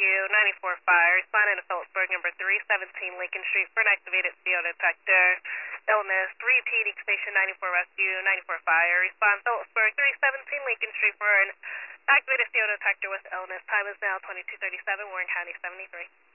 Rescue 94 Fire, responding to Phillipsburg number 317 Lincoln Street for an activated CO detector. Illness, repeating Station 94 Rescue 94 Fire, respond Phillipsburg 317 Lincoln Street for an activated CO detector with illness. Time is now 22:37, Warren County 73.